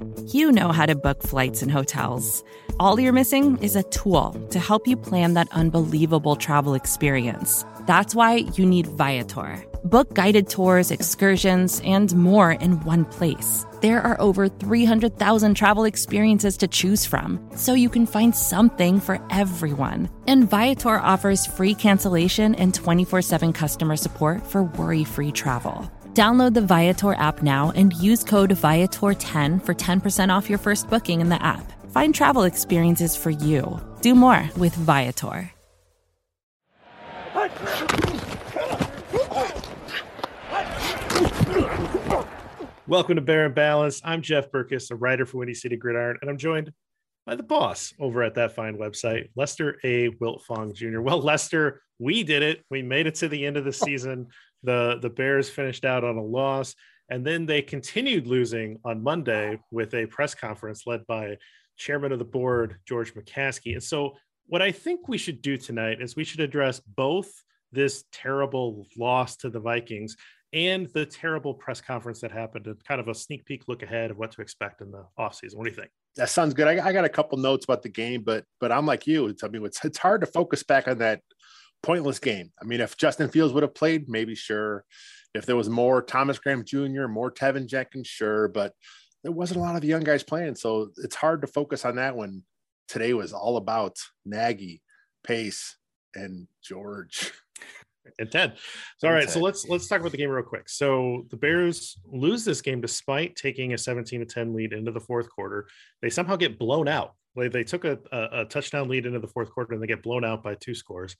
You know how to book flights and hotels. All you're missing is a tool to help you plan that unbelievable travel experience. That's why you need Viator. Book guided tours, excursions, and more in one place. There are over 300,000 travel experiences to choose from, so you can find something for everyone. And Viator offers free cancellation and 24/7 customer support for worry-free travel. Download the Viator app now and use code Viator10 for 10% off your first booking in the app. Find travel experiences for you. Do more with Viator. Welcome to Bear and Balance. I'm Jeff Berkus, a writer for Windy City Gridiron, and I'm joined by the boss over at that fine website, Lester A. Wiltfong Jr. Well, Lester, we did it. We made it to the end of the season. The Bears finished out on a loss, and then they continued losing on Monday with a press conference led by chairman of the board, George McCaskey. And so what I think we should do tonight is we should address both this terrible loss to the Vikings and the terrible press conference that happened, and kind of a sneak peek look ahead of what to expect in the offseason. What do you think? That sounds good. I got a couple notes about the game, but I'm like you. It's hard to focus back on that pointless game. I mean, if Justin Fields would have played, maybe sure. If there was more Thomas Graham Jr., more Tevin Jenkins, sure. But there wasn't a lot of the young guys playing, so it's hard to focus on that when today was all about Nagy, Pace, and George. And Ted. So, all right. So let's talk about the game real quick. So the Bears lose this game despite taking a 17-10 lead into the fourth quarter. They somehow get blown out. They took a touchdown lead into the fourth quarter and they get blown out by 2 scores.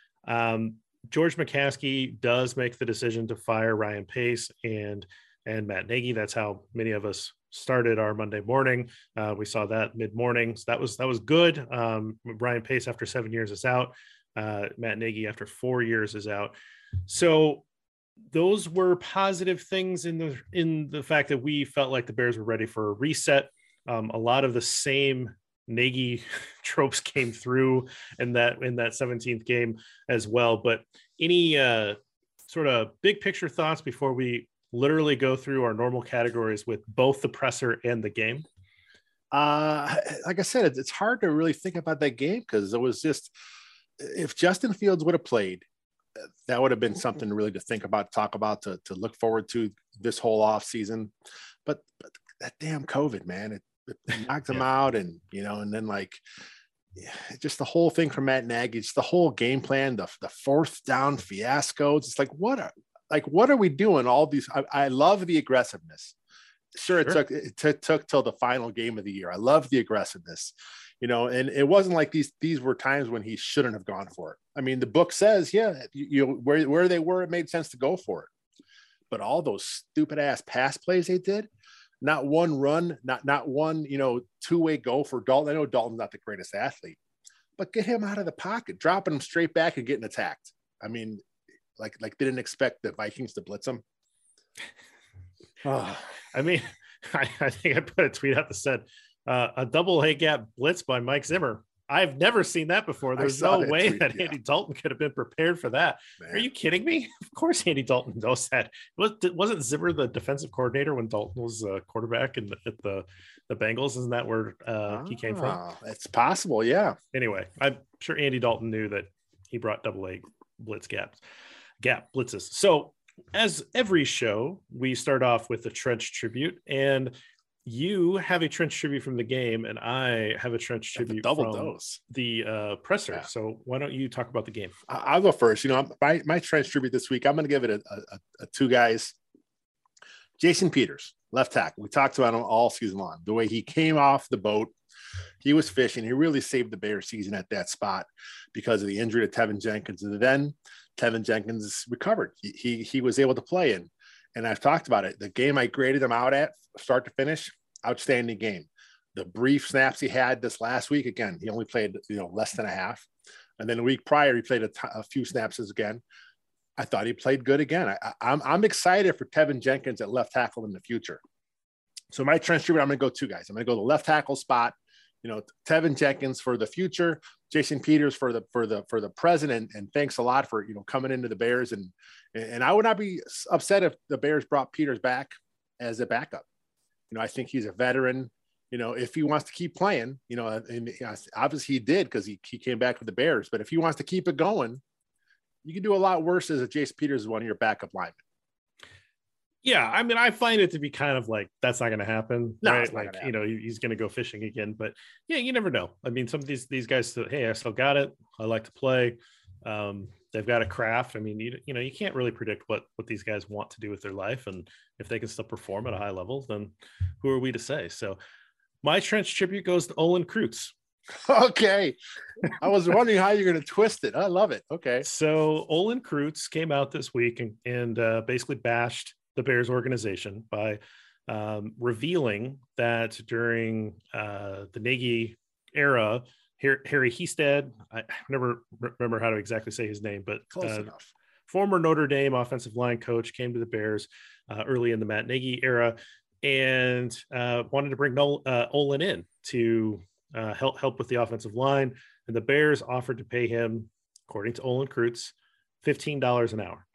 George McCaskey does make the decision to fire Ryan Pace and Matt Nagy. That's how many of us started our Monday morning. We saw that mid-morning. So that was good. Ryan Pace after 7 years is out. Matt Nagy after 4 years is out. So those were positive things in the fact that we felt like the Bears were ready for a reset. A lot of the same Nagy tropes came through in that 17th game as well. But any sort of big picture thoughts before we literally go through our normal categories with both the presser and the game? Like I said, it's hard to really think about that game because it was just, if Justin Fields would have played, that would have been something really to think about, talk about, to look forward to this whole off season. But that damn COVID, man, it knocked him out, and and then just the whole thing from Matt Nagy, just the whole game plan, the fourth down fiasco. It's like what are we doing? All these, I love the aggressiveness. Sure. It took till the final game of the year. I love the aggressiveness. And it wasn't like these were times when he shouldn't have gone for it. I mean, the book says, where they were, it made sense to go for it. But all those stupid ass pass plays they did, not one run, not one, two-way go for Dalton. I know Dalton's not the greatest athlete, but get him out of the pocket, dropping him straight back and getting attacked. I mean, like they didn't expect the Vikings to blitz him. Oh. I mean, I think I put a tweet out that said, a double A gap blitz by Mike Zimmer. I've never seen that before. There's no way that Andy Dalton could have been prepared for that. Man. Are you kidding me? Of course Andy Dalton knows that. Wasn't Zimmer the defensive coordinator when Dalton was quarterback at the Bengals? Isn't that where he came from? It's possible, yeah. Anyway, I'm sure Andy Dalton knew that he brought double A blitz gap blitzes. So as every show, we start off with the Trench Tribute, and you have a Trench Tribute from the game, and I have a Trench Tribute from the presser. Yeah. So why don't you talk about the game? I'll go first. My Trench Tribute this week, I'm going to give it a 2 guys. Jason Peters, left tackle. We talked about him all season long. The way he came off the boat, he was fishing. He really saved the Bears season at that spot because of the injury to Tevin Jenkins. And then Tevin Jenkins recovered. He was able to play in. And I've talked about it. The game I graded him out at, start to finish, outstanding game. The brief snaps he had this last week, again, he only played less than a half. And then the week prior, he played a few snaps again. I thought he played good again. I'm excited for Tevin Jenkins at left tackle in the future. So my Trench Tribute, I'm going to go 2 guys. I'm going to go the left tackle spot. Tevin Jenkins for the future, Jason Peters for the present, and thanks a lot for coming into the Bears, and I would not be upset if the Bears brought Peters back as a backup. I think he's a veteran. If he wants to keep playing, and obviously he did because he came back with the Bears. But if he wants to keep it going, you can do a lot worse as a Jace Peters is one of your backup linemen. Yeah, I mean, I find it to be kind of like that's not going to happen, no, right? Like, he's going to go fishing again. But yeah, you never know. I mean, some of these guys say, hey, I still got it. I like to play. They've got a craft. I mean, you can't really predict what these guys want to do with their life, and if they can still perform at a high level, then who are we to say? So, my trench tribute goes to Olin Kreutz. Okay, I was wondering how you're going to twist it. I love it. Okay, so Olin Kreutz came out this week and basically bashed the Bears organization by revealing that during the Nagy era, Harry Hested, I never remember how to exactly say his name, but close enough. Former Notre Dame offensive line coach, came to the Bears early in the Matt Nagy era and wanted to bring Olin in to help with the offensive line. And the Bears offered to pay him, according to Olin Kreutz, $15 an hour.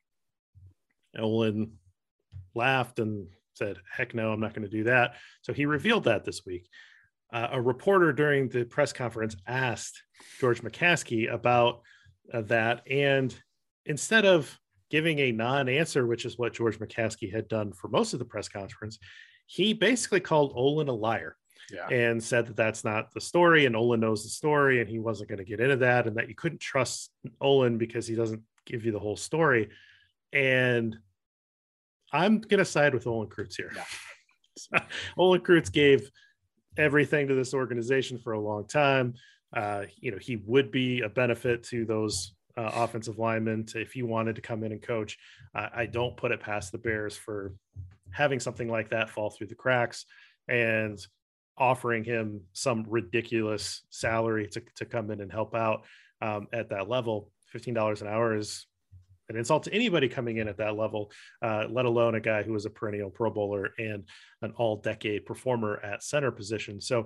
Olin laughed and said, heck no, I'm not going to do that. So he revealed that this week. A reporter during the press conference asked George McCaskey about that. And instead of giving a non-answer, which is what George McCaskey had done for most of the press conference, he basically called Olin a liar. Yeah. And said that that's not the story, and Olin knows the story, and he wasn't going to get into that, and that you couldn't trust Olin because he doesn't give you the whole story. And I'm going to side with Olin Kreutz here. Yeah. Olin Kreutz gave everything to this organization for a long time. He would be a benefit to those offensive linemen if he wanted to come in and coach. I don't put it past the Bears for having something like that fall through the cracks and offering him some ridiculous salary to come in and help out at that level. $15 an hour is an insult to anybody coming in at that level, let alone a guy who was a perennial Pro Bowler and an all-decade performer at center position. So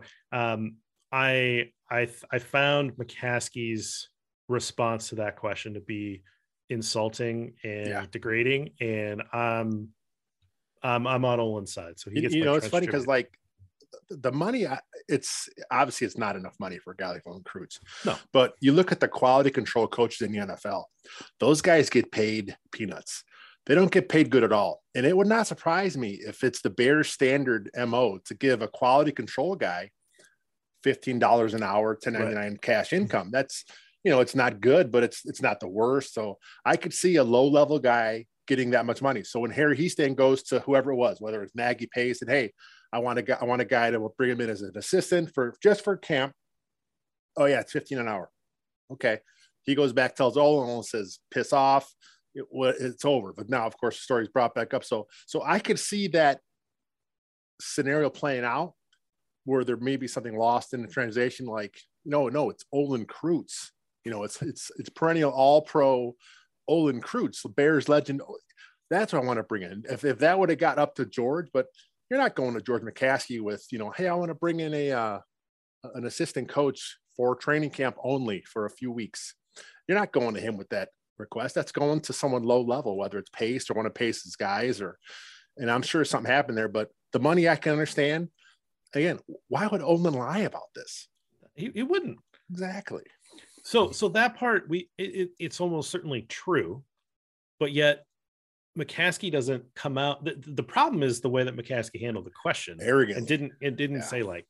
I found McCaskey's response to that question to be insulting and degrading, and I'm on Olin's side. So he gets. It's funny because like the money, it's obviously it's not enough money for a guy like Olin Kreutz. No, but you look at the quality control coaches in the NFL; those guys get paid peanuts. They don't get paid good at all. And it would not surprise me if it's the Bears standard MO to give a quality control guy $15 an hour, $10.99 cash income. That's, it's not good, but it's not the worst. So I could see a low level guy getting that much money. So when Harry Hested goes to whoever it was, whether it's Nagy Pace, and hey, I want a guy that will bring him in as an assistant for camp. Oh yeah, it's $15 an hour. Okay. He goes back, tells Olin, says, piss off. It's over. But now, of course, the story's brought back up. So I could see that scenario playing out where there may be something lost in the translation. Like, no, it's Olin Kreutz. It's perennial All-Pro Olin Kreutz, the Bears legend. That's what I want to bring in. If that would have got up to George, but you're not going to George McCaskey with, hey, I want to bring in an assistant coach for training camp only for a few weeks. You're not going to him with that request. That's going to someone low level, whether it's Pace or one of Pace's guys, and I'm sure something happened there. But the money I can understand. Again, why would Olin lie about this? He wouldn't. Exactly. So that part, it's almost certainly true, but yet McCaskey doesn't come out. The problem is the way that McCaskey handled the question. Arrogant. And didn't say like,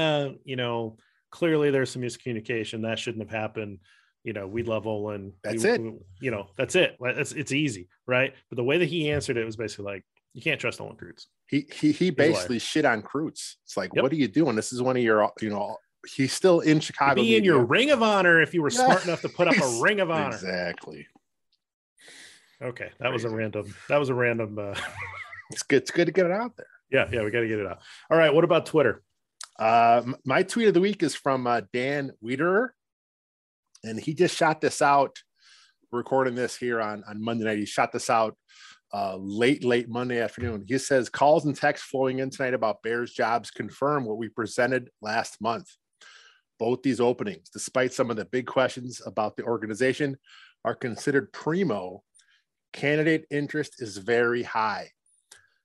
clearly there's some miscommunication. That shouldn't have happened. We love Olin. That's it. That's it. It's easy, right? But the way that he answered it was basically like, you can't trust Olin Kreutz. He basically shit on Kreutz. It's like, What are you doing? This is one of your, he's still in Chicago. Be in your ring of honor if you were smart enough to put up a ring of honor. Exactly. Okay, that was a random. It's good to get it out there. Yeah, we got to get it out. All right, what about Twitter? My tweet of the week is from Dan Wiederer, and he just shot this out. We're recording this here on Monday night. He shot this out late Monday afternoon. He says, calls and texts flowing in tonight about Bears jobs confirm what we presented last month. Both these openings, despite some of the big questions about the organization, are considered primo. Candidate interest is very high.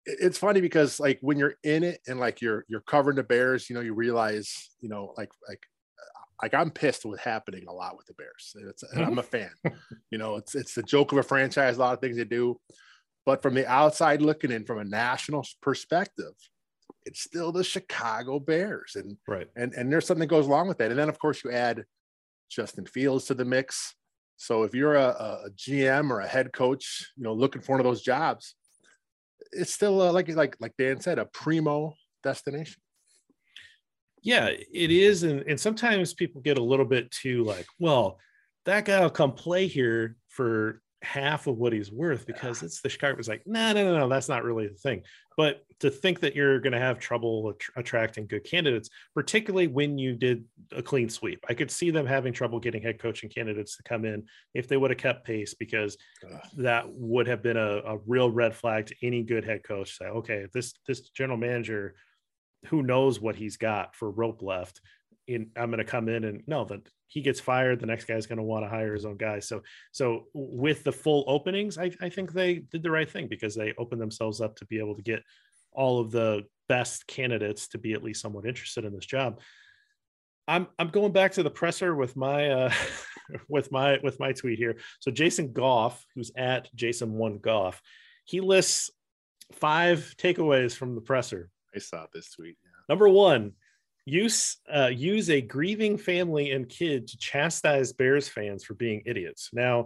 it's funny because like when you're in it and like you're covering the Bears, you know, you realize, you know, like I'm pissed with happening a lot with the Bears. And I'm a fan. You know, it's the joke of a franchise, a lot of things they do. But from the outside looking in, from a national perspective, it's still the Chicago Bears. And right. And there's something that goes along with that. And then of course you add Justin Fields to the mix. So if you're a GM or a head coach, you know, looking for one of those jobs, it's still like Dan said, a primo destination. Yeah, it is. And sometimes people get a little bit too like, well, that guy will come play here for half of what he's worth because it's the Chicago. It's like, no, that's not really the thing. But to think that you're going to have trouble attracting good candidates, particularly when you did a clean sweep, I could see them having trouble getting head coaching candidates to come in if they would have kept pace, because that would have been a real red flag to any good head coach. Say, okay, this general manager, who knows what he's got for rope left, I'm going to come in and no, that he gets fired, the next guy's going to want to hire his own guy. So with the full openings, I think they did the right thing, because they opened themselves up to be able to get all of the best candidates to be at least somewhat interested in this job. I'm going back to the presser with my with my tweet here. So Jason Goff, who's at Jason1Goff, he lists 5 takeaways from the presser. I saw this tweet. Yeah. Number 1, use a grieving family and kid to chastise Bears fans for being idiots. Now,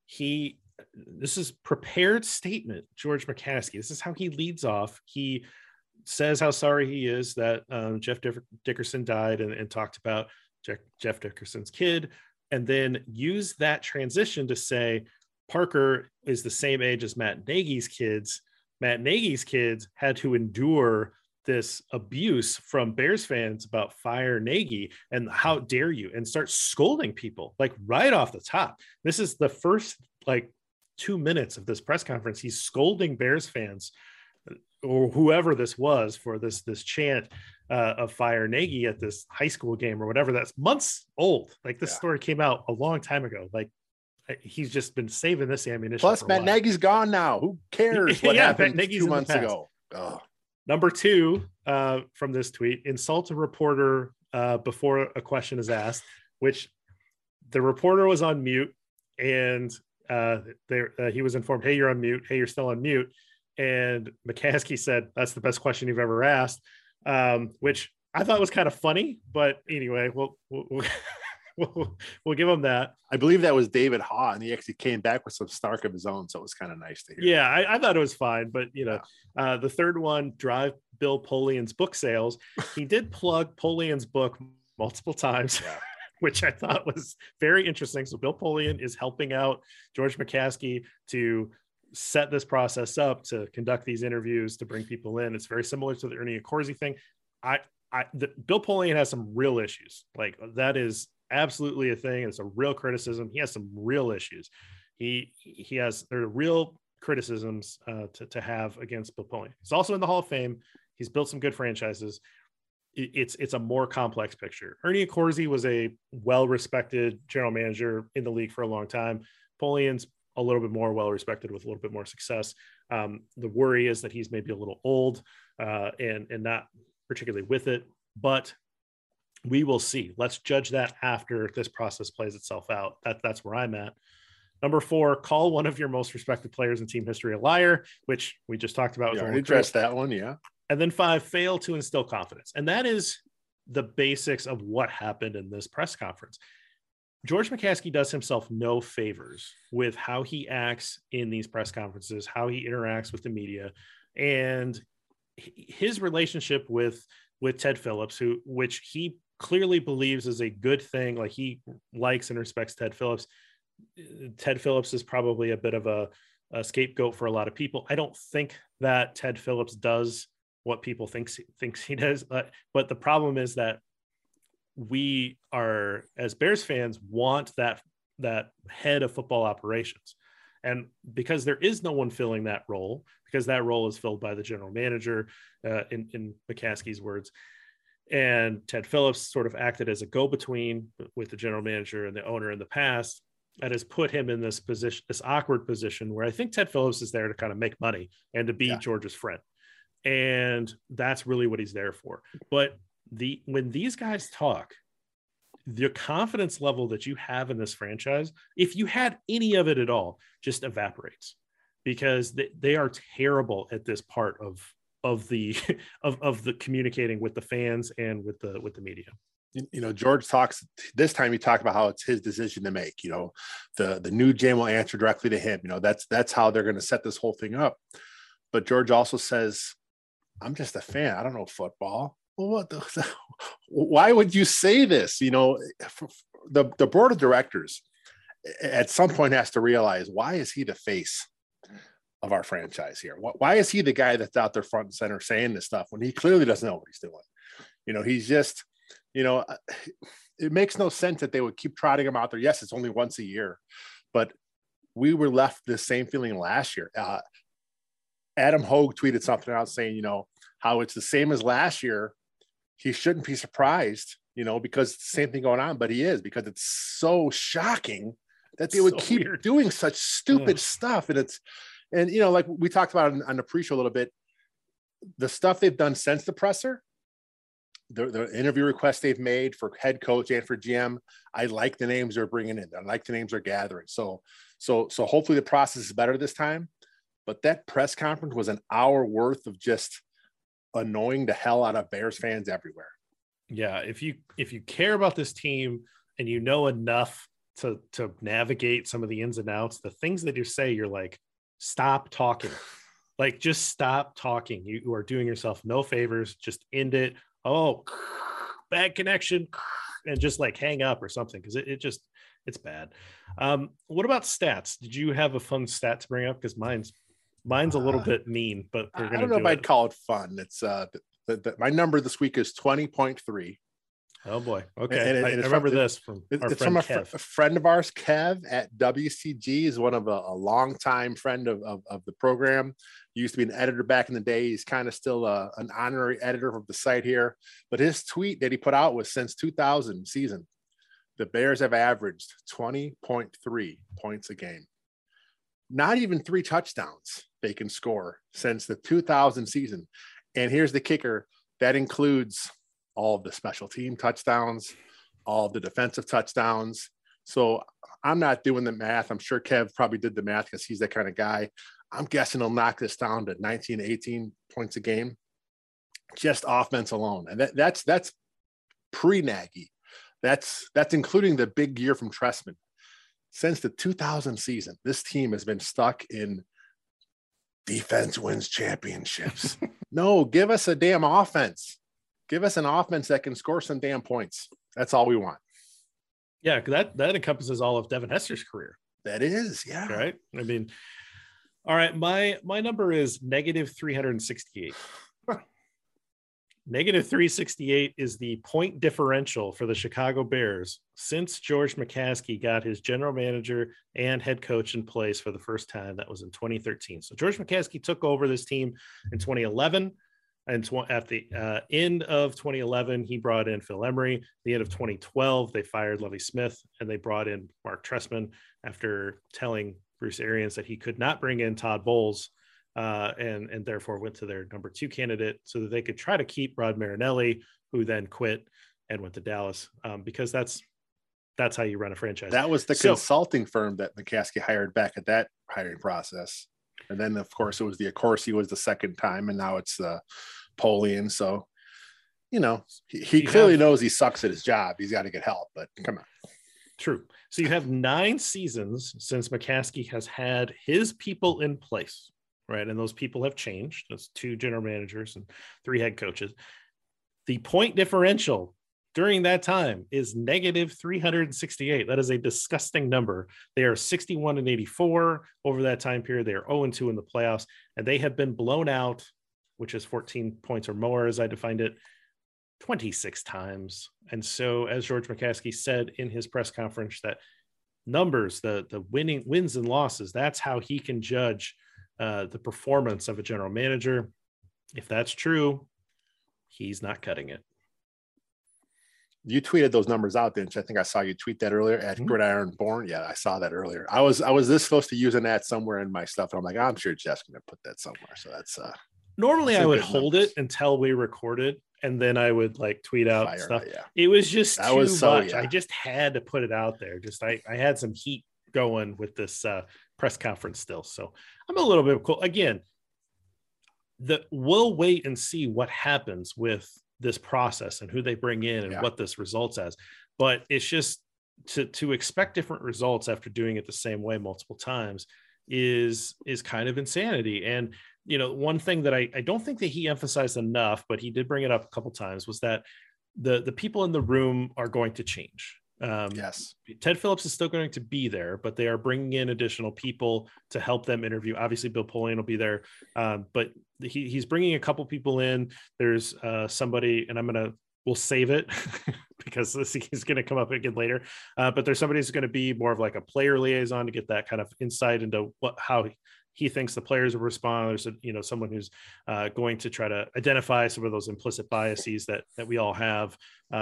this is prepared statement, George McCaskey. This is how he leads off. He says how sorry he is that Jeff Dickerson died and talked about Jeff Dickerson's kid, and then use that transition to say Parker is the same age as Matt Nagy's kids. Matt Nagy's kids had to endure this abuse from Bears fans about fire Nagy and how dare you, and start scolding people like right off the top. This is the first like 2 minutes of this press conference. He's scolding Bears fans or whoever this was for this chant of fire Nagy at this high school game or whatever. That's months old. Like this story came out a long time ago. Like he's just been saving this ammunition. Plus Matt Nagy's gone now. Who cares what happened 2 months ago? Oh. Number 2 from this tweet: insult a reporter before a question is asked, which the reporter was on mute, and he was informed, hey, you're on mute. Hey, you're still on mute. And McCaskey said, that's the best question you've ever asked, which I thought was kind of funny. But anyway, we'll give him that. I believe that was David Haw, and he actually came back with some snark of his own, so it was kind of nice to hear. Yeah, I thought it was fine, but the third one, drive Bill Polian's book sales. He did plug Polian's book multiple times, which I thought was very interesting. So Bill Polian is helping out George McCaskey to set this process up, to conduct these interviews, to bring people in. It's very similar to the Ernie Accorsi thing. Bill Polian has some real issues. Like that is absolutely a thing. It's a real criticism. He has some real issues. There are real criticisms to have against Bill Polian. He's also in the Hall of Fame. He's built some good franchises. It's a more complex picture. Ernie Accorsi was a well-respected general manager in the league for a long time. Polian's a little bit more well-respected with a little bit more success. The worry is that he's maybe a little old and not particularly with it, but we will see. Let's judge that after this process plays itself out. That's where I'm at. Number 4, call one of your most respected players in team history a liar, which we just talked about. Yeah, we addressed that one, yeah. And then 5, fail to instill confidence. And that is the basics of what happened in this press conference. George McCaskey does himself no favors with how he acts in these press conferences, how he interacts with the media, and his relationship with Ted Phillips, which he clearly believes is a good thing. Like he likes and respects Ted Phillips. Ted Phillips is probably a bit of a scapegoat for a lot of people. I don't think that Ted Phillips does what people thinks he does. But the problem is that we are, as Bears fans, want that head of football operations. And because there is no one filling that role, because that role is filled by the general manager, in McCaskey's words, and Ted Phillips sort of acted as a go-between with the general manager and the owner in the past, that has put him in this position, this awkward position where I think Ted Phillips is there to kind of make money and to be George's friend. And that's really what he's there for. But when these guys talk, the confidence level that you have in this franchise, if you had any of it at all, just evaporates, because they are terrible at this part of the communicating with the fans and with the media. George talks this time. He talked about how it's his decision to make. The new GM will answer directly to him. That's how they're going to set this whole thing up. But George also says, "I'm just a fan. I don't know football." Well, why would you say this? The board of directors at some point has to realize, why is he the face of our franchise here? Why is he the guy that's out there front and center saying this stuff when he clearly doesn't know what he's doing? He's just, it makes no sense that they would keep trotting him out there. Yes, it's only once a year, but we were left the same feeling last year. Adam Hogue tweeted something out saying, how it's the same as last year. He shouldn't be surprised, because it's the same thing going on, but he is, because it's so shocking that they would keep doing such stupid stuff. And like we talked about on the pre-show a little bit, the stuff they've done since the presser, the interview requests they've made for head coach and for GM, I like the names they're bringing in. I like the names they're gathering. So hopefully the process is better this time. But that press conference was an hour worth of just annoying the hell out of Bears fans everywhere. Yeah, if you care about this team and enough to navigate some of the ins and outs, the things that you say, you're like, stop talking. Like, just stop talking. You are doing yourself no favors. Just end it. Oh, bad connection, and just like hang up or something, because it's bad. What about stats? Did you have a fun stat to bring up? Because mine's a little bit mean, but we're gonna. I don't know if I'd call it fun. It's my number this week is 20.3. Oh boy. Okay. I remember this from our friend Kev. A friend of ours, Kev at WCG, is one of a longtime friend of the program. He used to be an editor back in the day. He's kind of still an honorary editor of the site here. But his tweet that he put out was, since 2000 season, the Bears have averaged 20.3 points a game. Not even 3 touchdowns they can score since the 2000 season. And here's the kicker. That includes all of the special team touchdowns, all of the defensive touchdowns. So I'm not doing the math. I'm sure Kev probably did the math because he's that kind of guy. I'm guessing he'll knock this down to 19, 18 points a game, just offense alone. And that's pre-Nagy. That's including the big year from Trestman. Since the 2000 season, this team has been stuck in defense wins championships. No, give us a damn offense. Give us an offense that can score some damn points. That's all we want. Yeah, that encompasses all of Devin Hester's career. That is, yeah. Right? I mean, all right, my number is negative 368. Negative 368 is the point differential for the Chicago Bears since George McCaskey got his general manager and head coach in place for the first time. That was in 2013. So George McCaskey took over this team in 2011. And at the end of 2011, he brought in Phil Emery. The end of 2012, they fired Lovie Smith, and they brought in Mark Trestman after telling Bruce Arians that he could not bring in Todd Bowles, and therefore went to their number 2 candidate so that they could try to keep Rod Marinelli, who then quit and went to Dallas, because that's how you run a franchise. That was the consulting firm that McCaskey hired back at that hiring process. And then, of course, it was the Accorsi was the second time, and now it's Polian. So, he clearly knows he sucks at his job. He's got to get help, but come on. True. So you have 9 seasons since McCaskey has had his people in place, right? And those people have changed. There's 2 general managers and 3 head coaches. The point differential during that time is negative 368. That is a disgusting number. They are 61-84 over that time period. They are 0-2 in the playoffs, and they have been blown out, which is 14 points or more, as I defined it, 26 times. And so, as George McCaskey said in his press conference, that numbers, the wins and losses, that's how he can judge the performance of a general manager. If that's true, he's not cutting it. You tweeted those numbers out, didn't you? I think I saw you tweet that earlier at Gridiron Born. Yeah, I saw that earlier. I was this close to using that somewhere in my stuff, and I'm like, I'm sure Jeff's going to put that somewhere. So that's Normally I would hold it until we recorded, and then I would like tweet out stuff. It was just too much. I just had to put it out there. I had some heat going with this press conference still. So I'm a little bit cool. Again, we'll wait and see what happens with this process and who they bring in and what this results as. But it's just to expect different results after doing it the same way multiple times is kind of insanity. And, one thing that I don't think that he emphasized enough, but he did bring it up a couple times, was that the people in the room are going to change. Yes. Ted Phillips is still going to be there, but they are bringing in additional people to help them interview. Obviously Bill Polian will be there. But he's bringing a couple people in. There's somebody, and we'll save it because he's going to come up again later. But there's somebody who's going to be more of like a player liaison to get that kind of insight into how he thinks the players will respond. There's someone who's going to try to identify some of those implicit biases that we all have,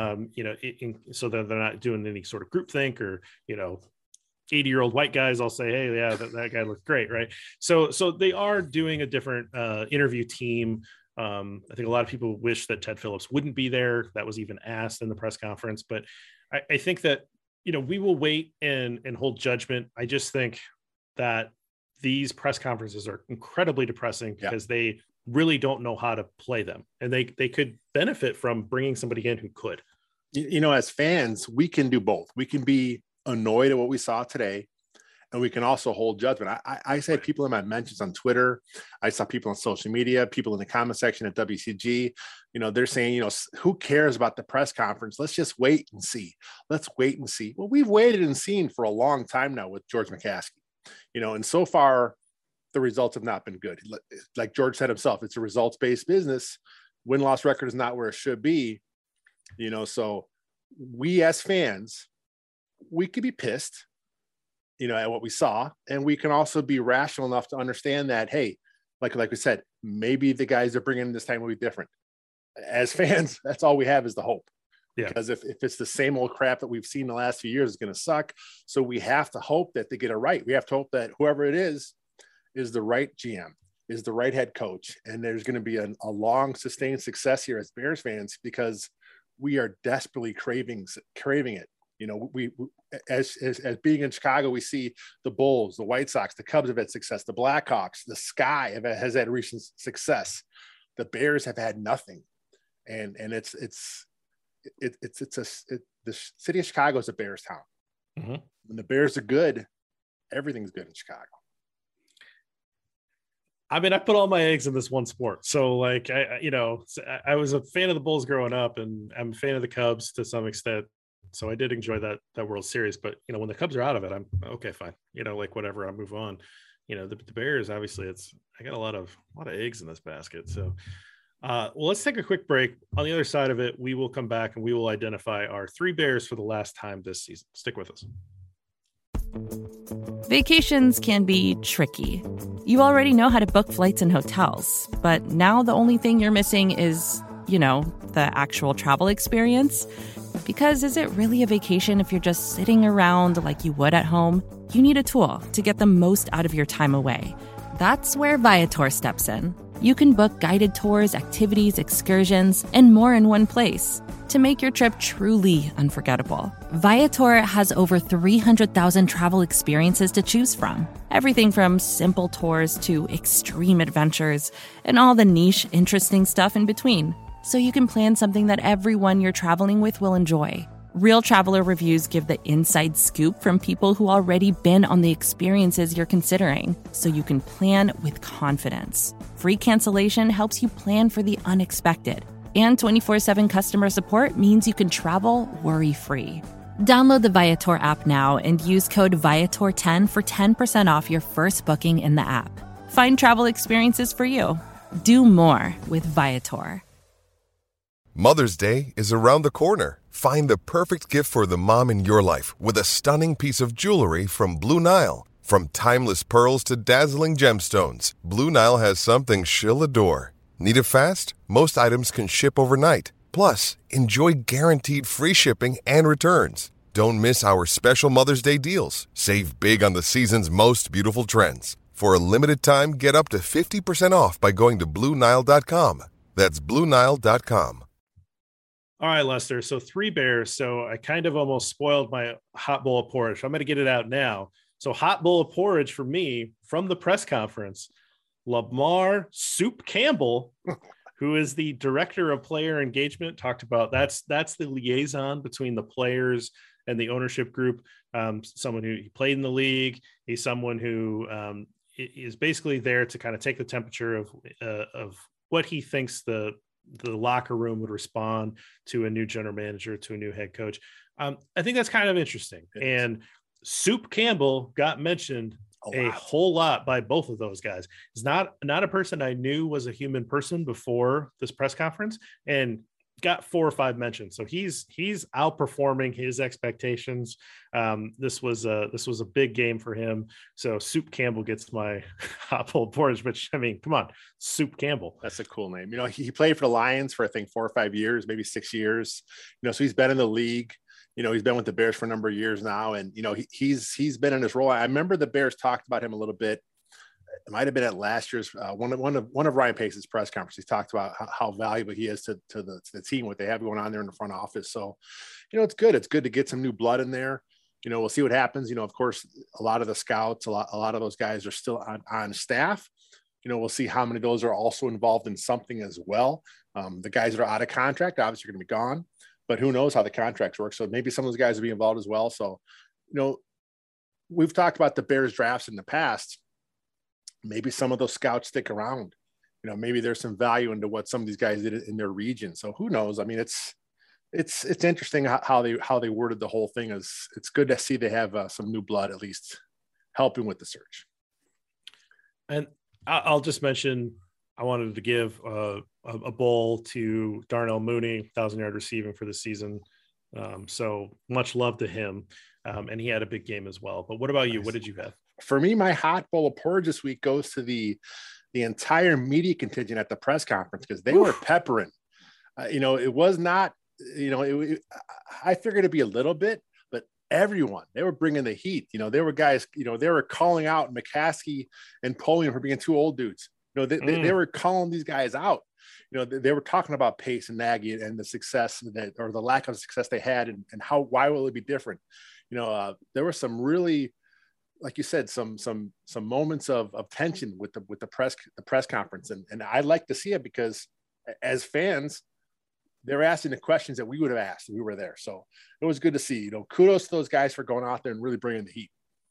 so that they're not doing any sort of groupthink or, 80-year-old white guys all say, hey, yeah, that guy looks great. Right. So they are doing a different interview team. I think a lot of people wish that Ted Phillips wouldn't be there. That was even asked in the press conference, but I think that, we will wait and hold judgment. I just think that these press conferences are incredibly depressing because they really don't know how to play them, and they could benefit from bringing somebody in who could. As fans, we can do both. We can be annoyed at what we saw today, and we can also hold judgment. I said people in my mentions on Twitter, I saw people on social media, people in the comment section at WCG, they're saying, who cares about the press conference? Let's just wait and see. Let's wait and see. Well, we've waited and seen for a long time now with George McCaskey. And so far the results have not been good. Like George said himself, it's a results-based business. Win-loss record is not where it should be, so we as fans, we could be pissed, at what we saw. And we can also be rational enough to understand that, hey, like we said, maybe the guys they're bringing in this time will be different. As fans, that's all we have is the hope. Yeah. Because if it's the same old crap that we've seen the last few years, it's going to suck. So we have to hope that they get it right. We have to hope that whoever it is the right GM, is the right head coach. And there's going to be a long sustained success here as Bears fans, because we are desperately craving it. We as being in Chicago, we see the Bulls, the White Sox, the Cubs have had success. The Blackhawks, the Sky has had recent success. The Bears have had nothing. And the city of Chicago is a Bears town. Mm-hmm. When the Bears are good, everything's good in Chicago. I mean, I put all my eggs in this one sport. So like, I was a fan of the Bulls growing up, and I'm a fan of the Cubs to some extent. So I did enjoy that World Series, but when the Cubs are out of it, I'm okay, fine. Like whatever, I'll move on. The Bears, obviously I got a lot of eggs in this basket. So well, let's take a quick break. On the other side of it, we will come back and we will identify our 3 Bears for the last time this season. Stick with us. Vacations can be tricky. You already know how to book flights and hotels, but now the only thing you're missing is, the actual travel experience. Because is it really a vacation if you're just sitting around like you would at home? You need a tool to get the most out of your time away. That's where Viator steps in. You can book guided tours, activities, excursions, and more in one place to make your trip truly unforgettable. Viator has over 300,000 travel experiences to choose from. Everything from simple tours to extreme adventures and all the niche, interesting stuff in between. So you can plan something that everyone you're traveling with will enjoy. Real traveler reviews give the inside scoop from people who already been on the experiences you're considering, so you can plan with confidence. Free cancellation helps you plan for the unexpected. And 24/7 customer support means you can travel worry-free. Download the Viator app now and use code Viator10 for 10% off your first booking in the app. Find travel experiences for you. Do more with Viator. Mother's Day is around the corner. Find the perfect gift for the mom in your life with a stunning piece of jewelry from Blue Nile. From timeless pearls to dazzling gemstones, Blue Nile has something she'll adore. Need it fast? Most items can ship overnight. Plus, enjoy guaranteed free shipping and returns. Don't miss our special Mother's Day deals. Save big on the season's most beautiful trends. For a limited time, get up to 50% off by going to BlueNile.com. That's BlueNile.com. All right, Lester. So 3 Bears. So I kind of almost spoiled my hot bowl of porridge. I'm going to get it out now. So hot bowl of porridge for me from the press conference, Lamar Soup Campbell, who is the director of player engagement, talked about that's the liaison between the players and the ownership group. Someone who played in the league. He's someone who is basically there to kind of take the temperature of what he thinks the locker room would respond to a new general manager, to a new head coach. I think that's kind of interesting. And Soup Campbell got mentioned a whole lot by both of those guys. He's not a person I knew was a human person before this press conference, and got 4 or 5 mentions. So he's outperforming his expectations. This was a big game for him. So Soup Campbell gets my hot bowl porridge, which, I mean, come on, Soup Campbell. That's a cool name. You know, he played for the Lions for, I think, 4 or 5 years, maybe 6 years. You know, so he's been in the league. You know, he's been with the Bears for a number of years now. And, you know, he's been in his role. I remember the Bears talked about him a little bit. It might've been at last year's one of Ryan Pace's press conferences. He talked about how valuable he is to the team, what they have going on there in the front office. So, you know, it's good. It's good to get some new blood in there. You know, we'll see what happens. You know, of course, a lot of the scouts, a lot of those guys are still on staff. You know, we'll see how many of those are also involved in something as well. The guys that are out of contract, obviously, are going to be gone, but who knows how the contracts work. So maybe some of those guys will be involved as well. So, you know, we've talked about the Bears drafts in the past. Maybe some of those scouts stick around. You know, maybe there's some value into what some of these guys did in their region. So who knows? I mean, it's interesting how they worded the whole thing. It's good to see they have some new blood at least helping with the search. And I'll just mention, I wanted to give a bowl to Darnell Mooney, 1,000-yard receiving for the season. So much love to him. And he had a big game as well. But what about you? What did you have? For me, my hot bowl of porridge this week goes to the entire media contingent at the press conference, because they were peppering. You know, it was not, you know, I figured it'd be a little bit, but everyone, they were bringing the heat. You know, there were guys, you know, they were calling out McCaskey and Polian for being 2 old dudes. You know, they were calling these guys out. You know, they were talking about Pace and Nagy and the success or the lack of success they had, and why will it be different? You know, there were some really, like you said, some moments of tension with the press conference. And I like to see it, because as fans, they're asking the questions that we would have asked if we were there. So it was good to see. You know, kudos to those guys for going out there and really bringing the heat.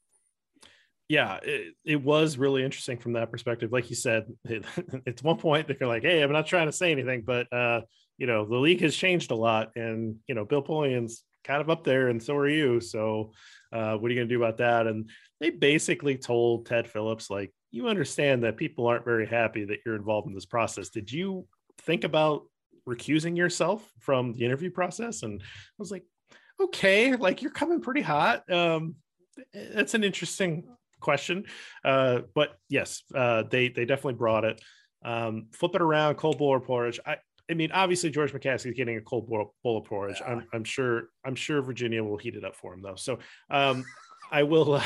Yeah, it was really interesting from that perspective. Like you said, it's one point they're like, hey, I'm not trying to say anything, but you know, the league has changed a lot, and, you know, Bill Polian's kind of up there, and so are you. So what are you going to do about that? And they basically told Ted Phillips, like, you understand that people aren't very happy that you're involved in this process. Did you think about recusing yourself from the interview process? And I was like, okay, like, you're coming pretty hot. That's an interesting question. But yes, they definitely brought it. Flip it around, cold bowl or porridge. I mean, obviously George McCaskey is getting a cold bowl of porridge. Yeah. I'm sure Virginia will heat it up for him, though. So I will.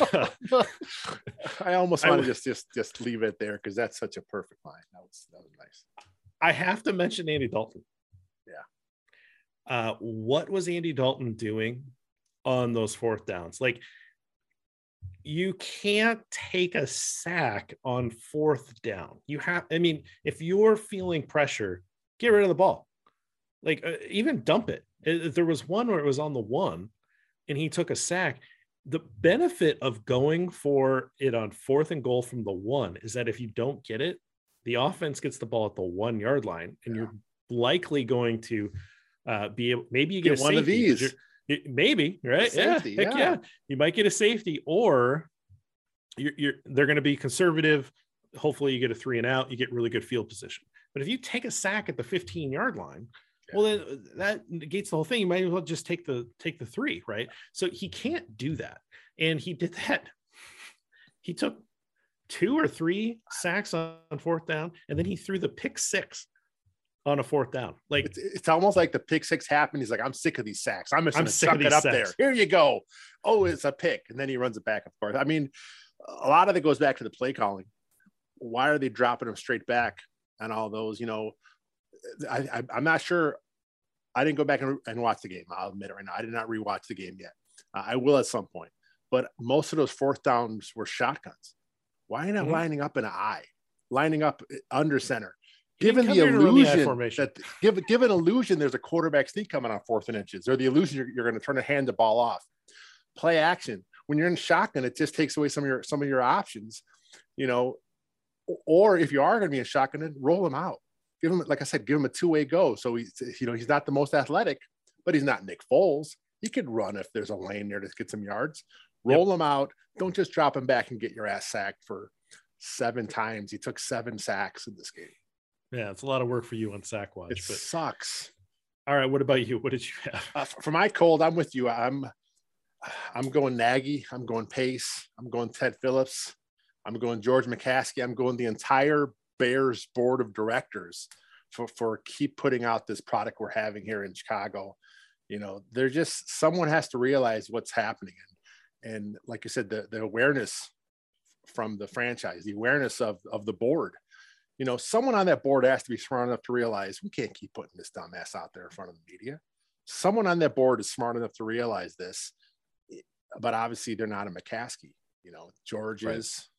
I almost want to just leave it there, because that's such a perfect line. That was nice. I have to mention Andy Dalton. Yeah. What was Andy Dalton doing on those 4th downs? Like, you can't take a sack on 4th down. I mean, if you're feeling pressure, get rid of the ball. Like, even dump it. There was one where it was on the 1 and he took a sack. The benefit of going for it on 4th and goal from the 1 is that if you don't get it, the offense gets the ball at the 1 yard line, and you're likely going to be able, maybe you get one of these. Maybe, right? Safety, yeah. Heck yeah. You might get a safety, or they're going to be conservative. Hopefully you get a 3 and out, you get really good field position. But if you take a sack at the 15-yard line, well, then that negates the whole thing. You might as well just take the 3, right? So he can't do that. And he did that. He took 2 or 3 sacks on 4th down, and then he threw the pick 6 on a 4th down. Like, it's almost like the pick 6 happened. He's like, I'm sick of these sacks. I'm just going to chuck it up sacks there. Here you go. Oh, it's a pick. And then he runs it back, of course. I mean, a lot of it goes back to the play calling. Why are they dropping him straight back on all those? I'm not sure. I didn't go back and watch the game. I'll admit it right now. I did not rewatch the game yet. I will at some point. But most of those fourth downs were shotguns. Why are you not lining up in an I, lining up under center? Given the illusion give an illusion there's a quarterback sneak coming on 4th and inches, or the illusion you're going to turn to hand the ball off. Play action. When you're in shotgun, it just takes away some of your options, Or if you are going to be in shotgun, roll him out. Give him, like I said, give him a 2-way go. So he's not the most athletic, but he's not Nick Foles. He could run if there's a lane there to get some yards. Roll him out. Don't just drop him back and get your ass sacked for 7 times. He took 7 sacks in this game. Yeah, it's a lot of work for you on Sack Watch. It sucks. All right, what about you? What did you have? For my cold, I'm with you. I'm going Nagy. I'm going Pace. I'm going Ted Phillips. I'm going George McCaskey. I'm going the entire Bears board of directors for keep putting out this product we're having here in Chicago. They're just, someone has to realize what's happening. And like you said, the awareness from the franchise, the awareness of the board. Someone on that board has to be smart enough to realize we can't keep putting this dumbass out there in front of the media. Someone on that board is smart enough to realize this, but obviously they're not a McCaskey. George is,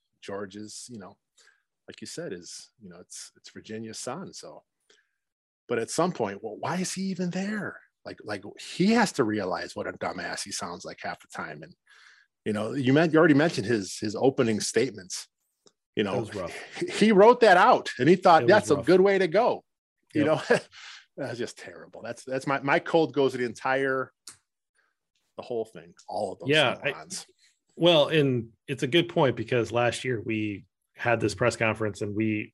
like you said, it's Virginia's son. So, but at some point, well, why is he even there? Like he has to realize what a dumbass he sounds like half the time. And, you already mentioned his opening statements. He wrote that out and he thought that's a good way to go. That's just terrible. That's my cold goes to the whole thing, all of those. Yeah. Well, and it's a good point because last year we had this press conference and we,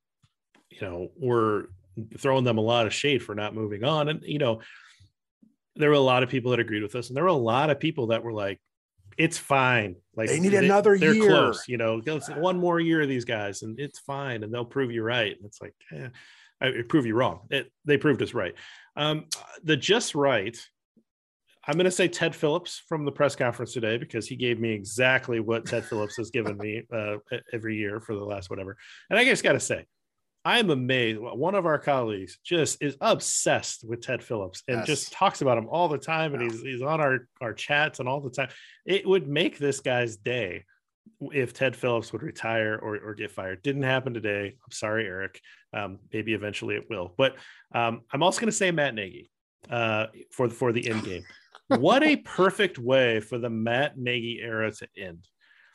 were throwing them a lot of shade for not moving on. And, there were a lot of people that agreed with us and there were a lot of people that were like, it's fine. Like they need another year. They're close, one more year of these guys and it's fine. And they'll prove you right. And it's like, it prove you wrong. They proved us right. The just right. I'm going to say Ted Phillips from the press conference today, because he gave me exactly what Ted Phillips has given me every year for the last whatever. And I just got to say, I am amazed. One of our colleagues just is obsessed with Ted Phillips and just talks about him all the time. And he's on our chats and all the time. It would make this guy's day if Ted Phillips would retire or get fired. Didn't happen today. I'm sorry, Eric. Maybe eventually it will. But I'm also going to say Matt Nagy for the end game. What a perfect way for the Matt Nagy era to end.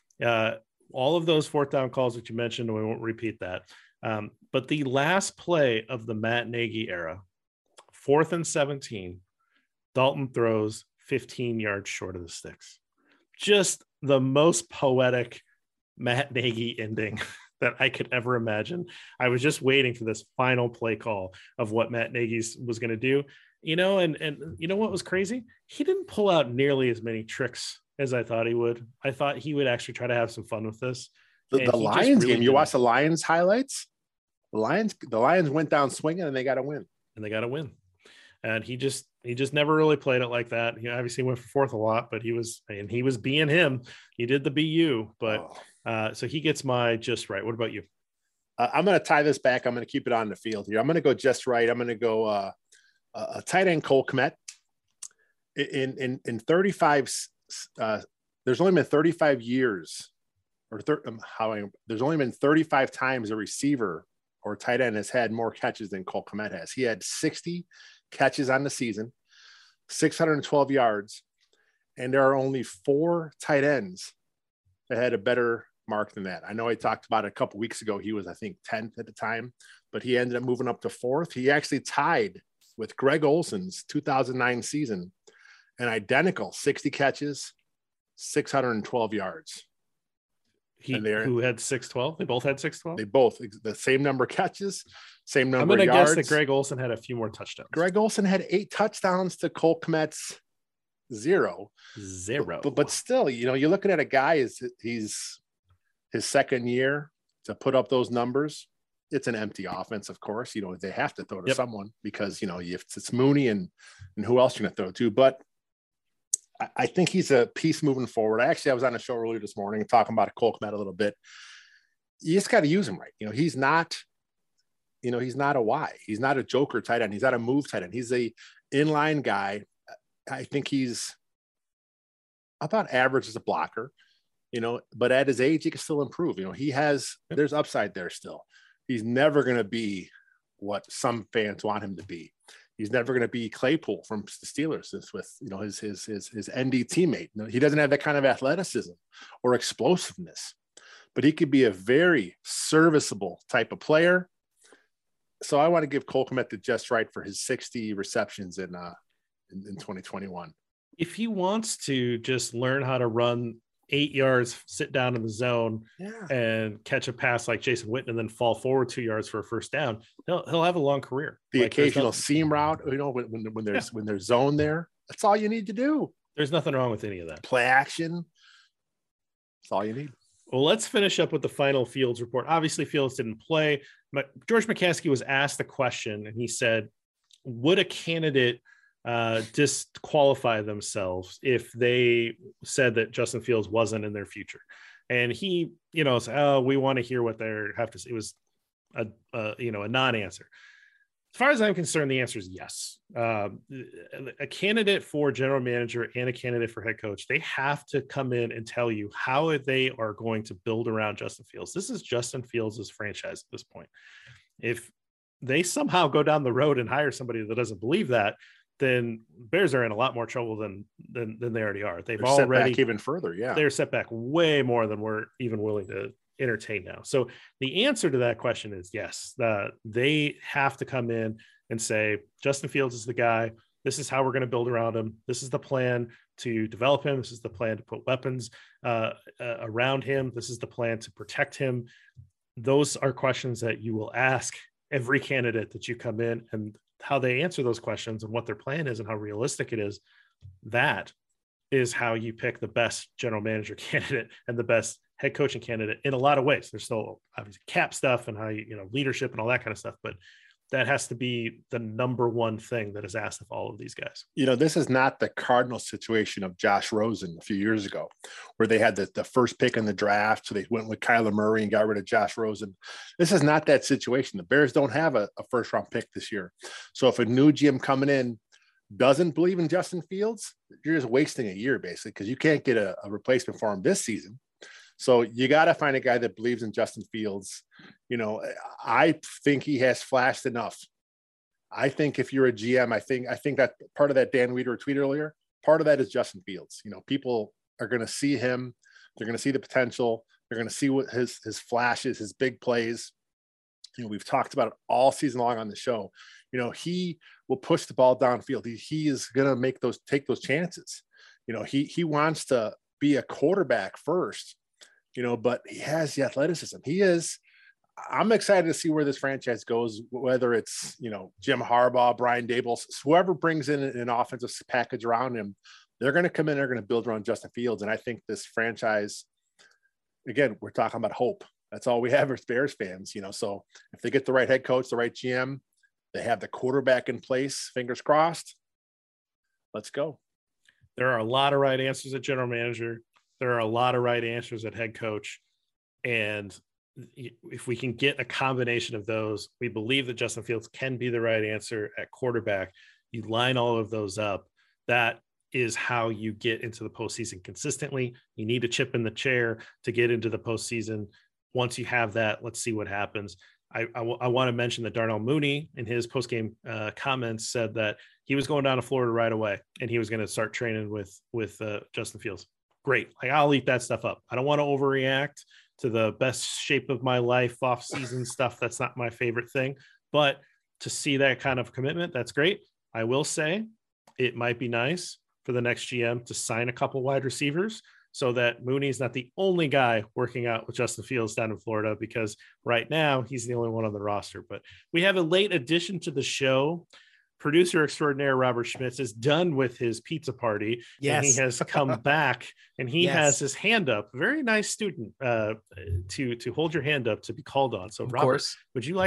All of those 4th down calls that you mentioned, and we won't repeat that. But the last play of the Matt Nagy era, 4th and 17, Dalton throws 15 yards short of the sticks. Just the most poetic Matt Nagy ending that I could ever imagine. I was just waiting for this final play call of what Matt Nagy was going to do. And you know what was crazy? He didn't pull out nearly as many tricks as I thought he would. I thought he would actually try to have some fun with this. The Lions game, you watch the Lions highlights? The Lions went down swinging and they got a win. And he just never really played it like that. He obviously went for 4th a lot, but he was being him. He did the BU, but so he gets my just right. What about you? I'm going to tie this back. I'm going to keep it on the field here. I'm going to go just right. I'm going to go a tight end, Cole Kmet. In 35, there's only been 35 years, there's only been 35 times a receiver or tight end has had more catches than Cole Kmet has. He had 60 catches on the season, 612 yards, and there are only 4 tight ends that had a better mark than that. I know I talked about it a couple weeks ago. He was, I think, 10th at the time, but he ended up moving up to 4th. He actually tied with Greg Olson's 2009 season, an identical 60 catches, 612 yards. Who had 612? They both had 612? They both, the same number of catches, same number of yards. I'm going to guess that Greg Olson had a few more touchdowns. Greg Olson had 8 touchdowns to Cole Kmet's 0. But still, you're looking at a guy, he's his second year to put up those numbers. It's an empty offense, of course. They have to throw to someone because, if it's Mooney and who else you're going to throw to. But I think he's a piece moving forward. I was on a show earlier this morning talking about Cole Kmet a little bit. You just got to use him right. He's not a Y. He's not a joker tight end. He's not a move tight end. He's a inline guy. I think he's about average as a blocker, but at his age, he can still improve. There's upside there still. He's never going to be what some fans want him to be. He's never going to be Claypool from the Steelers with his ND teammate. He doesn't have that kind of athleticism or explosiveness, but he could be a very serviceable type of player. So I want to give Cole Kmet the just right for his 60 receptions in 2021. If he wants to just learn how to run 8 yards, sit down in the zone, and catch a pass like Jason Witten, and then fall forward 2 yards for a first down, he'll have a long career. The occasional seam route, when there's zone there, that's all you need to do. There's nothing wrong with any of that. Play action, that's all you need. Well, let's finish up with the final Fields report. Obviously, Fields didn't play. But George McCaskey was asked the question, and he said, would a candidate disqualify themselves if they said that Justin Fields wasn't in their future? And he, said, we want to hear what they have to say. It was a non-answer. As far as I'm concerned, the answer is yes. A candidate for general manager and a candidate for head coach, they have to come in and tell you how they are going to build around Justin Fields. This is Justin Fields' franchise at this point. If they somehow go down the road and hire somebody that doesn't believe that, then Bears are in a lot more trouble than they already are. They're already set back even further. Yeah, they're set back way more than we're even willing to entertain now. So the answer to that question is yes. They have to come in and say, Justin Fields is the guy. This is how we're going to build around him. This is the plan to develop him. This is the plan to put weapons around him. This is the plan to protect him. Those are questions that you will ask every candidate that you come in, and how they answer those questions and what their plan is and how realistic it is. That is how you pick the best general manager candidate and the best head coaching candidate in a lot of ways. There's still obviously cap stuff and how leadership and all that kind of stuff, but that has to be the number one thing that is asked of all of these guys. This is not the Cardinal situation of Josh Rosen a few years ago, where they had the first pick in the draft. So they went with Kyler Murray and got rid of Josh Rosen. This is not that situation. The Bears don't have a first round pick this year. So if a new GM coming in doesn't believe in Justin Fields, you're just wasting a year basically, because you can't get a replacement for him this season. So you got to find a guy that believes in Justin Fields. I think he has flashed enough. I think if you're a GM, I think that part of that Dan Weeder tweet earlier, part of that is Justin Fields. People are going to see him. They're going to see the potential. They're going to see what his flashes, his big plays. We've talked about it all season long on the show. He will push the ball downfield. He is going to take those chances. He wants to be a quarterback first. But he has the athleticism. I'm excited to see where this franchise goes, whether it's, Jim Harbaugh, Brian Daboll, whoever brings in an offensive package around him, they're going to come in, they're going to build around Justin Fields. And I think this franchise, again, we're talking about hope. That's all we have as Bears fans, so if they get the right head coach, the right GM, they have the quarterback in place, fingers crossed, let's go. There are a lot of right answers at general manager. There are a lot of right answers at head coach. And if we can get a combination of those, we believe that Justin Fields can be the right answer at quarterback. You line all of those up. That is how you get into the postseason consistently. You need a chip in the chair to get into the postseason. Once you have that, let's see what happens. I want to mention that Darnell Mooney in his postgame comments said that he was going down to Florida right away and he was going to start training with Justin Fields. Great. I'll eat that stuff up. I don't want to overreact to the best shape of my life off season stuff. That's not my favorite thing, but to see that kind of commitment, that's great. I will say it might be nice for the next GM to sign a couple wide receivers so that Mooney's not the only guy working out with Justin Fields down in Florida, because right now he's the only one on the roster. But we have a late addition to the show. Producer extraordinaire Robert Schmitz is done with his pizza party. Yes. And he has come back and he has his hand up. Very nice student to hold your hand up to be called on. So Robert, would you like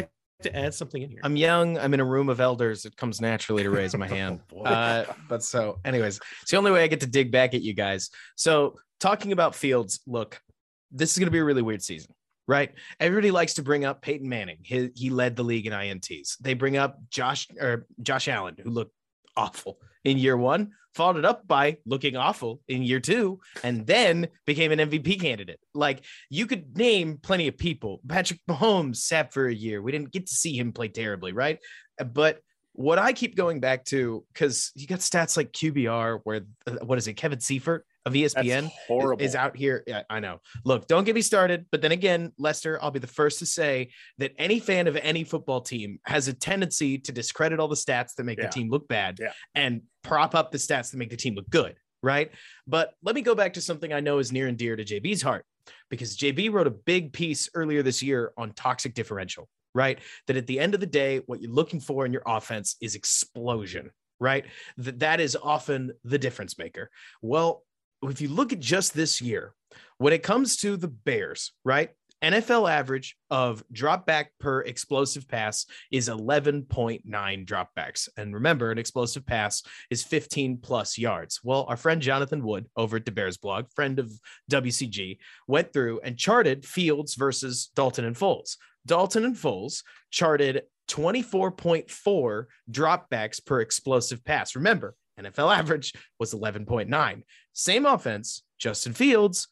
to add something in here? I'm young. I'm in a room of elders. It comes naturally to raise my hand. But so anyways, it's the only way I get to dig back at you guys. So talking about Fields, look, this is going to be a really weird season, right? Everybody likes to bring up Peyton Manning. He led the league in INTs. They bring up Josh Allen, who looked awful in year one, followed it up by looking awful in year two, and then became an MVP candidate. Like, you could name plenty of people. Patrick Mahomes sat for a year. We didn't get to see him play terribly, right? But what I keep going back to, because you got stats like QBR, where what is it? Kevin Seifert of ESPN is out here. Yeah, I know. Look, don't get me started. But then again, Lester, I'll be the first to say that any fan of any football team has a tendency to discredit all the stats that make the team look bad and prop up the stats that make the team look good, right? But let me go back to something I know is near and dear to JB's heart, because JB wrote a big piece earlier this year on toxic differential, right? That at the end of the day, what you're looking for in your offense is explosion, right? That is often the difference maker. Well, if you look at just this year, when it comes to the Bears, right? NFL average of drop back per explosive pass is 11.9 dropbacks. And remember, an explosive pass is 15 plus yards. Well, our friend Jonathan Wood over at the Bears blog, friend of WCG, went through and charted Fields versus Dalton and Foles. Dalton and Foles charted 24.4 dropbacks per explosive pass. Remember, NFL average was 11.9. Same offense, Justin Fields,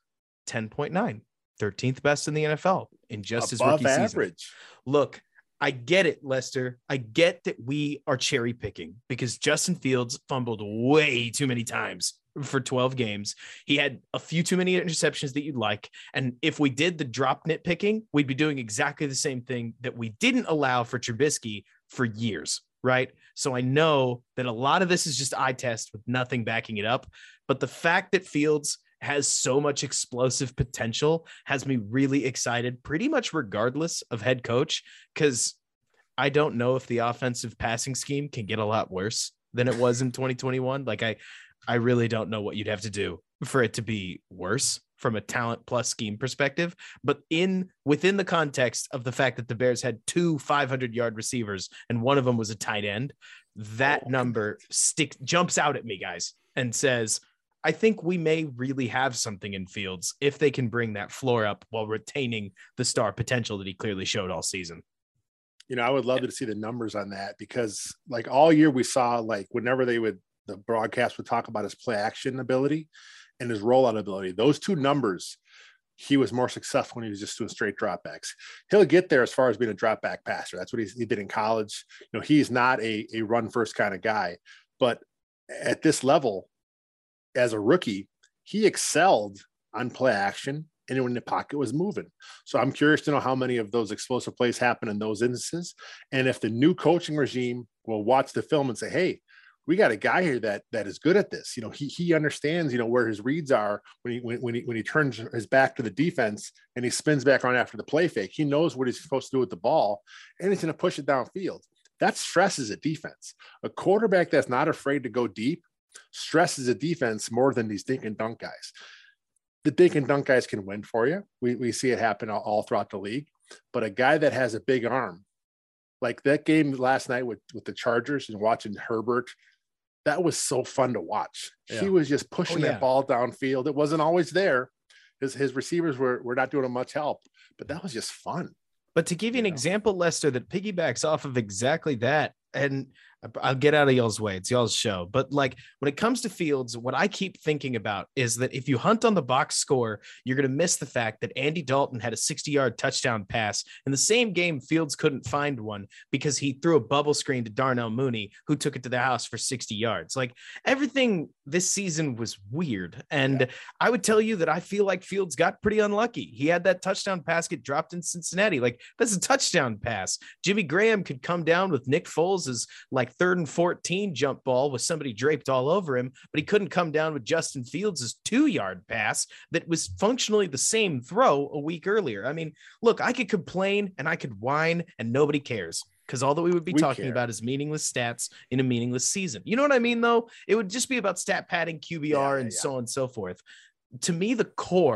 10.9. 13th best in the NFL in just his rookie season. Look, I get it, Lester. I get that we are cherry picking because Justin Fields fumbled way too many times for 12 games. He had a few too many interceptions that you'd like. And if we did the drop nitpicking, we'd be doing exactly the same thing that we didn't allow for Trubisky for years, right? So I know that a lot of this is just eye test with nothing backing it up. But the fact that Fields has so much explosive potential has me really excited, pretty much regardless of head coach, because I don't know if the offensive passing scheme can get a lot worse than it was in 2021. Like, I really don't know what you'd have to do for it to be worse from a talent plus scheme perspective. But within the context of the fact that the Bears had 2 500-yard receivers and one of them was a tight end, that number jumps out at me, guys, and says, I think we may really have something in Fields if they can bring that floor up while retaining the star potential that he clearly showed all season. You know, I would love to see the numbers on that, because like all year we saw, like whenever the broadcast would talk about his play action ability and his rollout ability, those two numbers, he was more successful when he was just doing straight dropbacks. He'll get there as far as being a drop back passer. That's what he did in college. You know, he's not a run first kind of guy, but at this level, as a rookie, he excelled on play action and when the pocket was moving. So I'm curious to know how many of those explosive plays happen in those instances. And if the new coaching regime will watch the film and say, hey, we got a guy here that is good at this. You know, he understands, you know, where his reads are when he turns his back to the defense and he spins back around after the play fake. He knows what he's supposed to do with the ball, and he's going to push it downfield. That stresses a defense. A quarterback that's not afraid to go deep stresses a defense more than these dink and dunk guys. The dink and dunk guys can win for you. We see it happen all throughout the league. But a guy that has a big arm, like that game last night with the Chargers and watching Herbert, that was so fun to watch. Yeah. He was just pushing that ball downfield. It wasn't always there. His receivers were not doing him much help, but that was just fun. But to give you an example, Lester, that piggybacks off of exactly that, and I'll get out of y'all's way, it's y'all's show, but like when it comes to Fields, what I keep thinking about is that if you hunt on the box score, you're going to miss the fact that Andy Dalton had a 60-yard touchdown pass in the same game. Fields couldn't find one because he threw a bubble screen to Darnell Mooney, who took it to the house for 60 yards. Like, everything this season was weird. And I would tell you that I feel like Fields got pretty unlucky. He had that touchdown pass get dropped in Cincinnati. Like, that's a touchdown pass. Jimmy Graham could come down with Nick Foles' like 3rd and 14 jump ball with somebody draped all over him, but he couldn't come down with Justin Fields' 2-yard pass that was functionally the same throw a week earlier. I mean, look, I could complain and I could whine and nobody cares, because all that we would be talking about is meaningless stats in a meaningless season. You know what I mean, though? It would just be about stat padding, QBR, and so on and so forth. To me, the core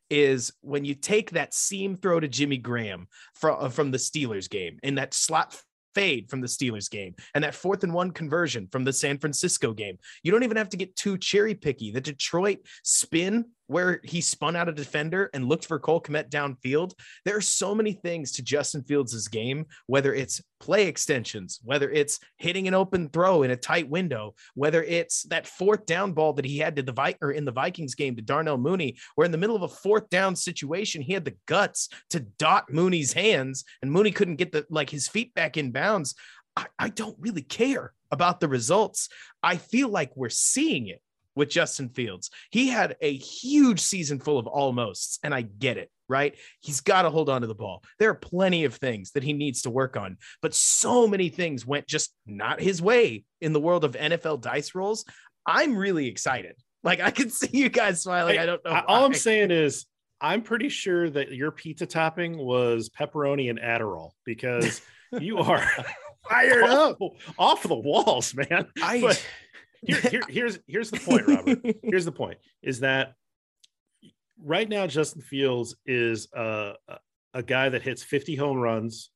is when you take that seam throw to Jimmy Graham from the Steelers game and that slot fade from the Steelers game and that 4th and 1 conversion from the San Francisco game. You don't even have to get too cherry picky. The Detroit spin where he spun out a defender and looked for Cole Kmet downfield. There are so many things to Justin Fields' game, whether it's play extensions, whether it's hitting an open throw in a tight window, whether it's that 4th down ball that he had to in the Vikings game to Darnell Mooney, where in the middle of a 4th down situation, he had the guts to dot Mooney's hands and Mooney couldn't get his feet back in bounds. I don't really care about the results. I feel like we're seeing it with Justin Fields. He had a huge season full of almosts, and I get it, right? He's got to hold on to the ball. There are plenty of things that he needs to work on, but so many things went just not his way in the world of NFL dice rolls. I'm really excited. Like, I can see you guys smiling. I don't know. All I'm saying is I'm pretty sure that your pizza topping was pepperoni and Adderall, because you are fired up off the walls, man. Here's the point, Robert. Here's the point: is that right now Justin Fields is a guy that hits 50 home runs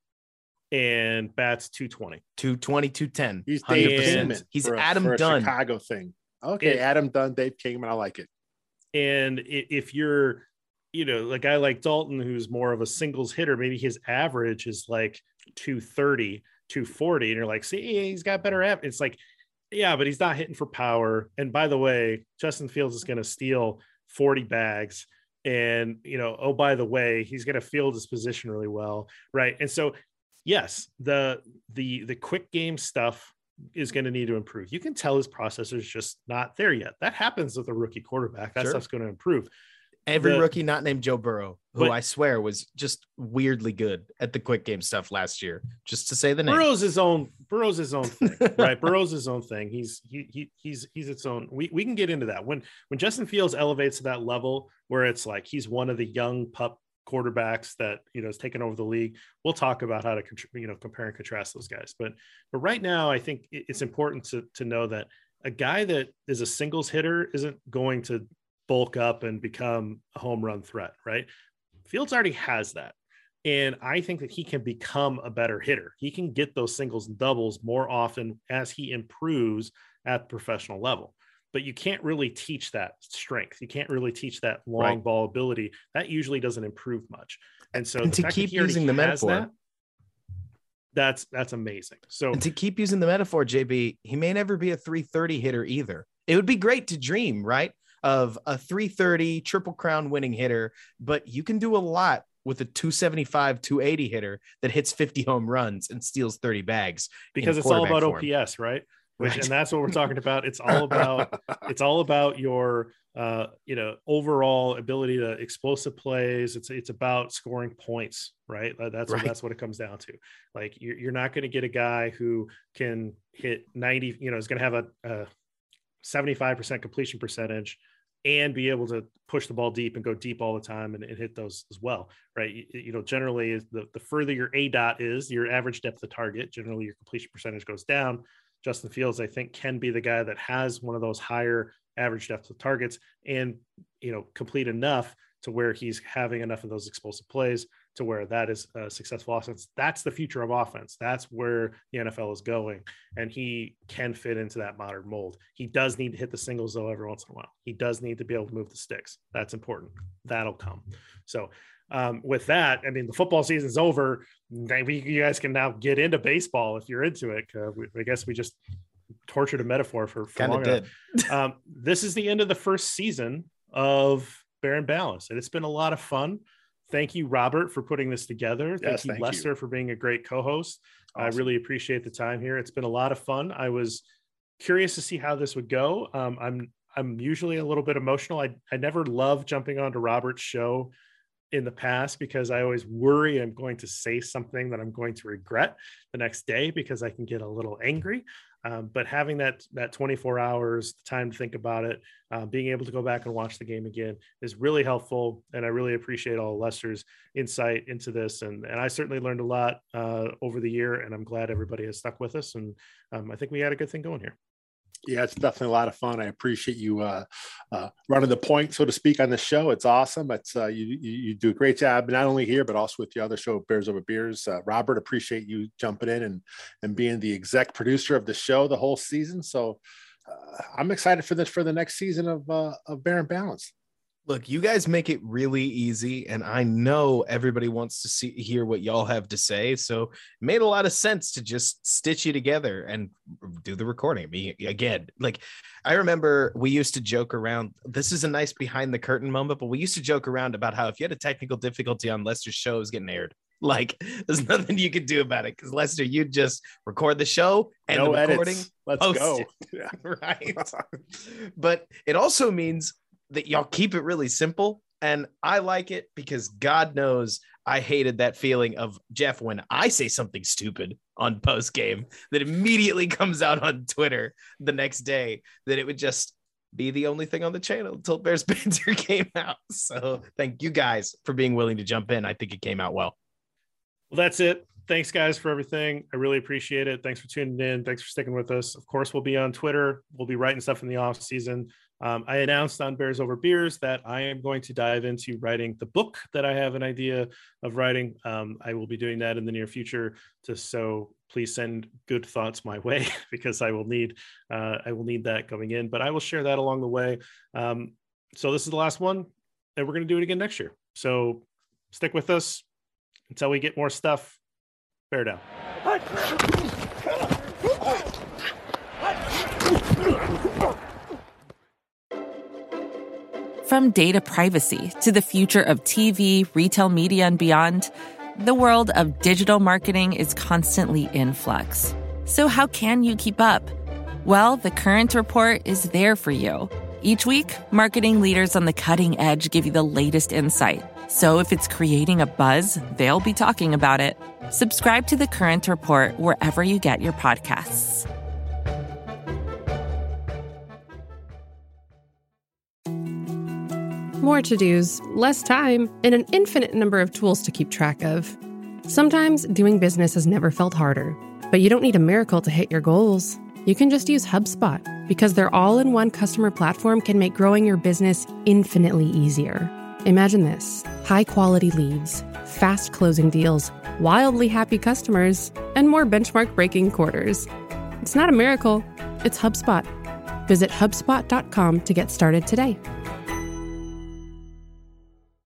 and bats 220, 210. He's Dave Kingman. He's Adam Dunn. Chicago thing. Okay, Adam Dunn, Dave Kingman. I like it. And if you're, a guy like Dalton, who's more of a singles hitter, maybe his average is like 230, 240, and you're like, see, he's got better average. It's like, yeah, but he's not hitting for power. And by the way, Justin Fields is going to steal 40 bags. And, oh, by the way, he's going to field his position really well. Right. And so, yes, the quick game stuff is going to need to improve. You can tell his processor's just not there yet. That happens with a rookie quarterback. That stuff's going to improve. Every rookie not named Joe Burrow, who I swear was just weirdly good at the quick game stuff last year, just to say the name. Burrow's his own thing, right? Burrow's his own thing. He's its own. We can get into that. When Justin Fields elevates to that level where it's like he's one of the young pup quarterbacks that has taken over the league, we'll talk about how to compare and contrast those guys. But right now, I think it's important to know that a guy that is a singles hitter isn't going to bulk up and become a home run threat, right? Fields already has that. And I think that he can become a better hitter. He can get those singles and doubles more often as he improves at the professional level. But you can't really teach that strength. You can't really teach that long ball ability. That usually doesn't improve much. And so to keep using the metaphor, that's amazing. So and to keep using the metaphor, JB, he may never be a 330 hitter either. It would be great to dream, right, of a 330 Triple Crown winning hitter, but you can do a lot with a 275, 280 hitter that hits 50 home runs and steals 30 bags. Because it's all about OPS, right? And that's what we're talking about. It's all about your overall ability to explosive plays. It's about scoring points, right? That's what it comes down to. Like you're not going to get a guy who can hit 90, is going to have a 75% completion percentage and be able to push the ball deep and go deep all the time and hit those as well, right? Generally the further your ADOT is, your average depth of target, generally your completion percentage goes down. Justin Fields, I think, can be the guy that has one of those higher average depth of targets and, complete enough to where he's having enough of those explosive plays to where that is a successful offense. That's the future of offense. That's where the NFL is going. And he can fit into that modern mold. He does need to hit the singles, though, every once in a while. He does need to be able to move the sticks. That's important. That'll come. So with that, I mean, the football season's over. You guys can now get into baseball if you're into it. I guess we just tortured a metaphor for long enough. This is the end of the first season of Bear and Balanced, and it's been a lot of fun. Thank you, Robert, for putting this together. Thank you, Lester, for being a great co-host. Awesome. I really appreciate the time here. It's been a lot of fun. I was curious to see how this would go. I'm usually a little bit emotional. I never love jumping onto Robert's show in the past because I always worry I'm going to say something that I'm going to regret the next day because I can get a little angry. But having that 24 hours time to think about it, being able to go back and watch the game again is really helpful. And I really appreciate all of Lester's insight into this. And I certainly learned a lot over the year, and I'm glad everybody has stuck with us. And I think we had a good thing going here. Yeah, it's definitely a lot of fun. I appreciate you running the point, so to speak, on the show. It's awesome. It's you do a great job, not only here, but also with the other show, Bears Over Beers. Robert, appreciate you jumping in and being the exec producer of the show the whole season. So I'm excited for the next season of Bear and Balance. Look, you guys make it really easy, and I know everybody wants to hear what y'all have to say. So it made a lot of sense to just stitch you together and do the recording. I mean, again, like I remember we used to joke around. This is a nice behind the curtain moment, but we used to joke around about how if you had a technical difficulty on Lester's show, it was getting aired. Like there's nothing you could do about it because Lester, you just record the show and no the recording. Edits. Let's go. Yeah. Right. But it also means that y'all keep it really simple. And I like it because God knows I hated that feeling of Jeff when I say something stupid on post game that immediately comes out on Twitter the next day, that it would just be the only thing on the channel until Bears Banter came out. So thank you guys for being willing to jump in. I think it came out well. Well, that's it. Thanks, guys, for everything. I really appreciate it. Thanks for tuning in. Thanks for sticking with us. Of course, we'll be on Twitter. We'll be writing stuff in the off season. I announced on Bears Over Beers that I am going to dive into writing the book that I have an idea of writing. I will be doing that in the near future. So please send good thoughts my way because I will need that going in. But I will share that along the way. So this is the last one, and we're going to do it again next year. So stick with us until we get more stuff. Bear down. From data privacy to the future of TV, retail media, and beyond, the world of digital marketing is constantly in flux. So how can you keep up? Well, The Current Report is there for you. Each week, marketing leaders on the cutting edge give you the latest insight. So if it's creating a buzz, they'll be talking about it. Subscribe to The Current Report wherever you get your podcasts. More to-dos, less time, and an infinite number of tools to keep track of. Sometimes doing business has never felt harder, but you don't need a miracle to hit your goals. You can just use HubSpot because their all-in-one customer platform can make growing your business infinitely easier. Imagine this: high-quality leads, fast closing deals, wildly happy customers, and more benchmark-breaking quarters. It's not a miracle, it's HubSpot. Visit HubSpot.com to get started today.